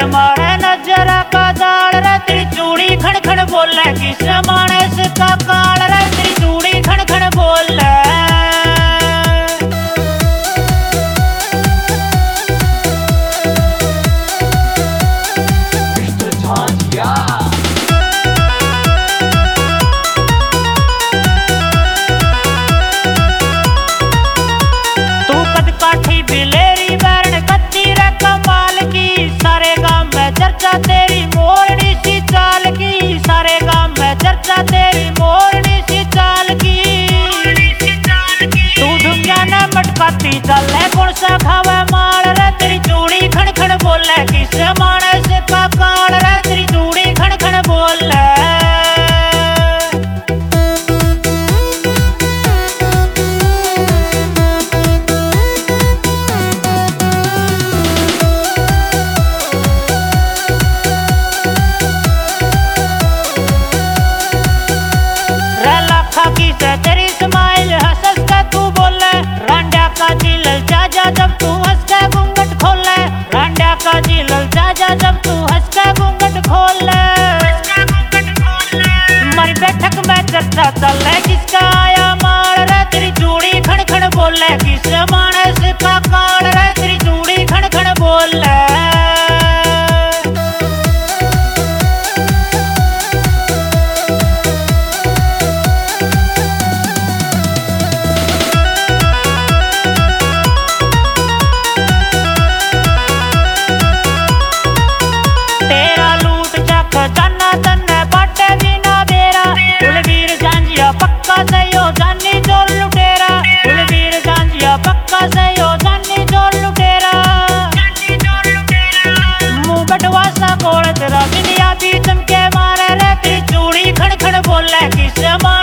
मारे नजरा का दाल रे तेरी चूड़ी खण खण बोले किस मानस का काल रे तेरी चूड़ी खण खण बोले तू कद काठी बिलेरी बैरण कत्ती रे कमाल की सारे गांव में चर्चा तेरी मोरनी सी चाल की सारे गांव में चर्चा तेरी मोरनी सी चाल की तू दुनिया ने मटकाती चले कौन सा खावे माल रे तेरी चूड़ी खण खण बोले किस मानस का काल रे तेरी चूड़ी खण खण बोले की से तेरी स्माइल हंस के तू बोले रांडा का दिल जा जब तू हंस के घूंघट खोले रांडा का दिल जा जब तू हंस के घूंघट खोले हमारी बैठक में चर्चा चले किसका आया माल रे तेरी चूड़ी खण खण बोले किस मानस का काल रे तेरी चूड़ी खण खण बोले जाना तन्ने बाटे बिना बेरा कुलवीर जांजिया पक्का से यो जानी जोर लुटेरा कुलवीर जांजिया पक्का से यो जानी जोर लुटेरा मुंह बटवा सा गोल तेरा दुनिया भी चमके मारे रे तेरी चूड़ी खण खण बोले किस